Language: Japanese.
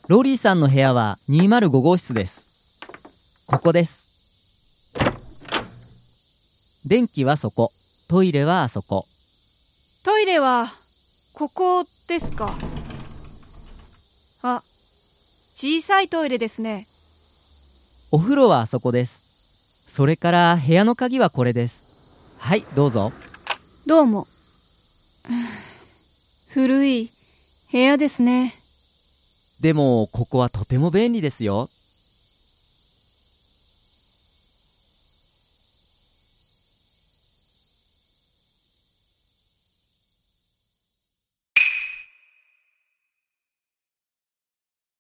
ロリーさんの部屋は205号室です。ここです。電気はそこ、トイレはあそこ。 トイレはここですか。あ、小さいトイレですね。 お風呂はあそこです。それから部屋の鍵はこれです。はい、どうぞ。 どうも。古い部屋ですね。 でもここはとても便利ですよ。